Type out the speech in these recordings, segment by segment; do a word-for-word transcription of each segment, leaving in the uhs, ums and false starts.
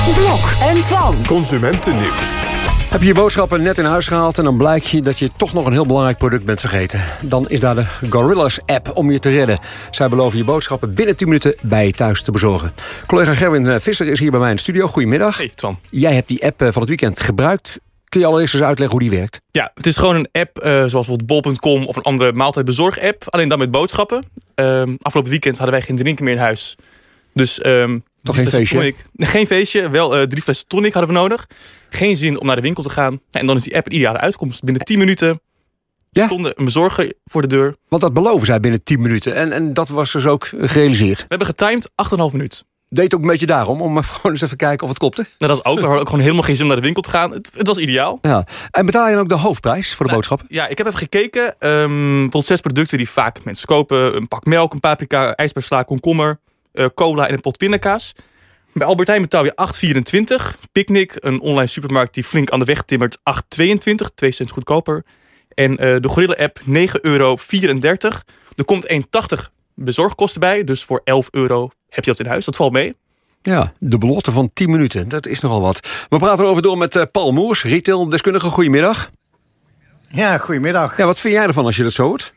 Blok en Twan. Consumentennieuws. Heb je je boodschappen net in huis gehaald en dan blijkt je dat je toch nog een heel belangrijk product bent vergeten. Dan is daar de Gorillas-app om je te redden. Zij beloven je boodschappen binnen tien minuten bij je thuis te bezorgen. Collega Gerwin Visser is hier bij mij in de studio. Goedemiddag. Hey Twan. Jij hebt die app van het weekend gebruikt. Kun je allereerst eens uitleggen hoe die werkt? Ja, het is gewoon een app uh, zoals bijvoorbeeld bol punt com of een andere maaltijdbezorg-app. Alleen dan met boodschappen. Um, afgelopen weekend hadden wij geen drinken meer in huis. Dus um, toch geen feestje? Tonic. Geen feestje, wel uh, drie flessen tonic hadden we nodig. Geen zin om naar de winkel te gaan. En dan is die app een ideale uitkomst. Binnen tien minuten ja? stond een bezorger voor de deur. Want dat beloven zij binnen tien minuten. En, en dat was dus ook gerealiseerd. We hebben getimed acht komma vijf minuut. Deed ook een beetje daarom, om gewoon eens even kijken of het klopte? Nou, dat ook. We hadden ook gewoon helemaal geen zin om naar de winkel te gaan. Het, het was ideaal. Ja. En betaal je dan ook de hoofdprijs voor de nou, boodschappen? Ja, ik heb even gekeken. Um, bijvoorbeeld zes producten die vaak mensen kopen. Een pak melk, een paprika, ijsbeersla, komkommer, uh, cola en een pot pindakaas. Bij Albert Heijn betaal je acht komma vierentwintig. Picnic, een online supermarkt die flink aan de weg timmert, acht komma tweeëntwintig. twee cent goedkoper. En uh, de Gorilla-app negen komma vierendertig. Er komt één komma tachtig bezorgkosten bij. Dus voor elf euro heb je dat in huis. Dat valt mee. Ja, de belofte van tien minuten. Dat is nogal wat. We praten erover door met uh, Paul Moers, retaildeskundige. Goedemiddag. Ja, goedemiddag. Ja, wat vind jij ervan als je dat zo hoort?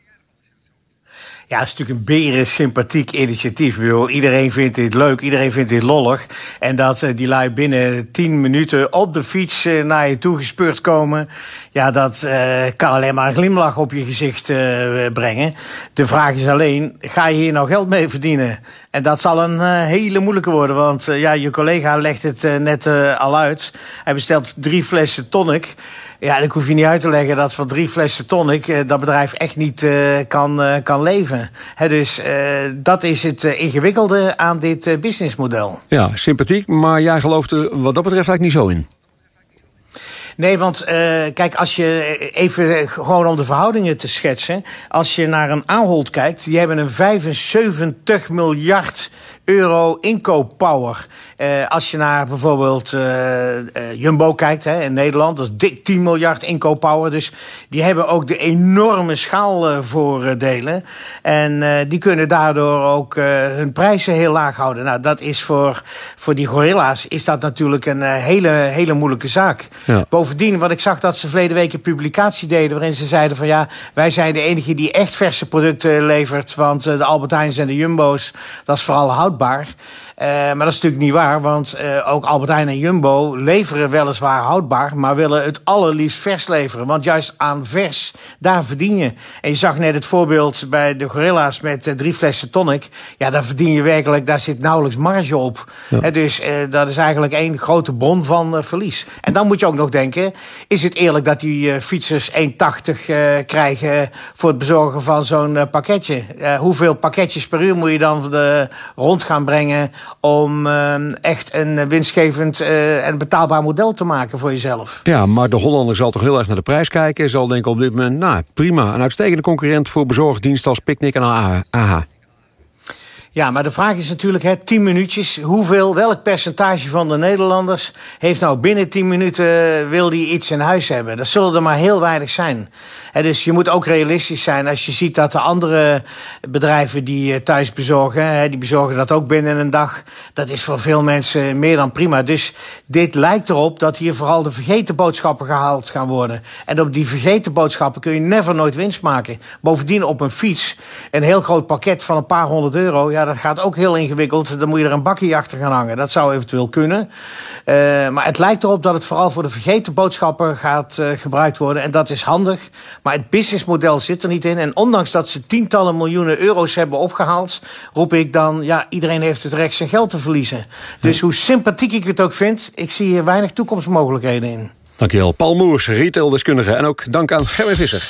Ja, het is natuurlijk een beren sympathiek initiatief. Ik bedoel, iedereen vindt dit leuk, iedereen vindt dit lollig. En dat uh, die lui binnen tien minuten op de fiets uh, naar je toe gespeurd komen, ja, dat uh, kan alleen maar een glimlach op je gezicht uh, brengen. De vraag is alleen, ga je hier nou geld mee verdienen? En dat zal een uh, hele moeilijke worden, want uh, ja, je collega legt het uh, net uh, al uit. Hij bestelt drie flessen tonic. Ja, ik hoef je niet uit te leggen dat voor drie flessen tonic uh, dat bedrijf echt niet uh, kan, uh, kan leven. He, dus uh, dat is het uh, ingewikkelde aan dit uh, businessmodel. Ja, sympathiek, maar jij gelooft er wat dat betreft eigenlijk niet zo in. Nee, want uh, kijk, als je even gewoon om de verhoudingen te schetsen, als je naar een Ahold kijkt, die hebben een vijfenzeventig miljard euro inkooppower. Uh, als je naar bijvoorbeeld uh, uh, Jumbo kijkt, hè, in Nederland, dat is dik tien miljard inkooppower. Dus die hebben ook de enorme schaalvoordelen. En uh, die kunnen daardoor ook uh, hun prijzen heel laag houden. Nou, dat is voor, voor die gorilla's is dat natuurlijk een uh, hele, hele moeilijke zaak. Ja. Bovendien, wat ik zag dat ze verleden week een publicatie deden waarin ze zeiden van ja, wij zijn de enige die echt verse producten levert, want uh, de Albert Heijns en de Jumbo's, dat is vooral houdbaar. Uh, maar dat is natuurlijk niet waar, want uh, ook Albert Heijn en Jumbo leveren weliswaar houdbaar, maar willen het allerliefst vers leveren. Want juist aan vers, daar verdien je. En je zag net het voorbeeld bij de Gorilla's met uh, drie flessen tonic. Ja, daar verdien je werkelijk, daar zit nauwelijks marge op. Ja. He, dus uh, dat is eigenlijk één grote bron van uh, verlies. En dan moet je ook nog denken, is het eerlijk dat die uh, fietsers één komma tachtig uh, krijgen voor het bezorgen van zo'n uh, pakketje? Uh, hoeveel pakketjes per uur moet je dan de, rond gaan brengen om uh, echt een winstgevend uh, en betaalbaar model te maken voor jezelf? Ja, maar de Hollander zal toch heel erg naar de prijs kijken. Zal denken op dit moment, nou prima, een uitstekende concurrent voor bezorgdiensten als Picnic en A H. Ja, maar de vraag is natuurlijk, hè, tien minuutjes. Hoeveel, welk percentage van de Nederlanders heeft nou binnen tien minuten wil die iets in huis hebben? Dat zullen er maar heel weinig zijn. He, dus je moet ook realistisch zijn als je ziet dat de andere bedrijven die thuis bezorgen, hè, die bezorgen dat ook binnen een dag. Dat is voor veel mensen meer dan prima. Dus dit lijkt erop dat hier vooral de vergeten boodschappen gehaald gaan worden. En op die vergeten boodschappen kun je never nooit winst maken. Bovendien op een fiets, een heel groot pakket van een paar honderd euro, ja, dat gaat ook heel ingewikkeld. Dan moet je er een bakje achter gaan hangen. Dat zou eventueel kunnen. Uh, maar het lijkt erop dat het vooral voor de vergeten boodschappen gaat uh, gebruikt worden. En dat is handig. Maar het businessmodel zit er niet in. En ondanks dat ze tientallen miljoenen euro's hebben opgehaald, roep ik dan, ja, iedereen heeft het recht zijn geld te verliezen. Dus hoe sympathiek ik het ook vind, ik zie hier weinig toekomstmogelijkheden in. Dankjewel. Paul Moers, retaildeskundige. En ook dank aan Gerwin Visser.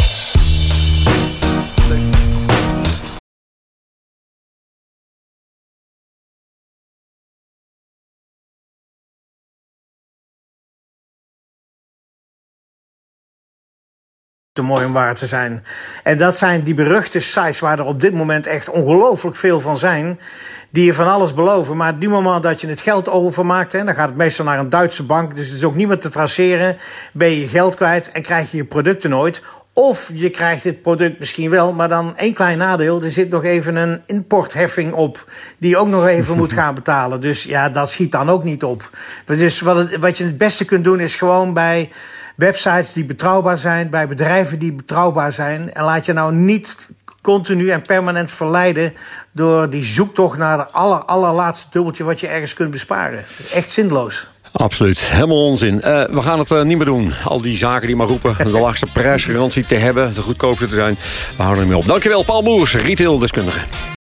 te mooi om waar te zijn. En dat zijn die beruchte sites waar er op dit moment echt ongelooflijk veel van zijn, die je van alles beloven. Maar op die moment dat je het geld overmaakt, hè, dan gaat het meestal naar een Duitse bank, dus het is ook niet meer te traceren, ben je je geld kwijt en krijg je je producten nooit. Of je krijgt het product misschien wel, maar dan één klein nadeel. Er zit nog even een importheffing op die je ook nog even moet gaan betalen. Dus ja, dat schiet dan ook niet op. Dus wat, het, wat je het beste kunt doen is gewoon bij websites die betrouwbaar zijn, bij bedrijven die betrouwbaar zijn. En laat je nou niet continu en permanent verleiden door die zoektocht naar de aller, allerlaatste dubbeltje wat je ergens kunt besparen. Echt zinloos. Absoluut, helemaal onzin. Uh, we gaan het uh, niet meer doen. Al die zaken die maar roepen de laagste prijsgarantie te hebben, de goedkoopste te zijn. We houden ermee op. Dankjewel, Paul Moers, retaildeskundige.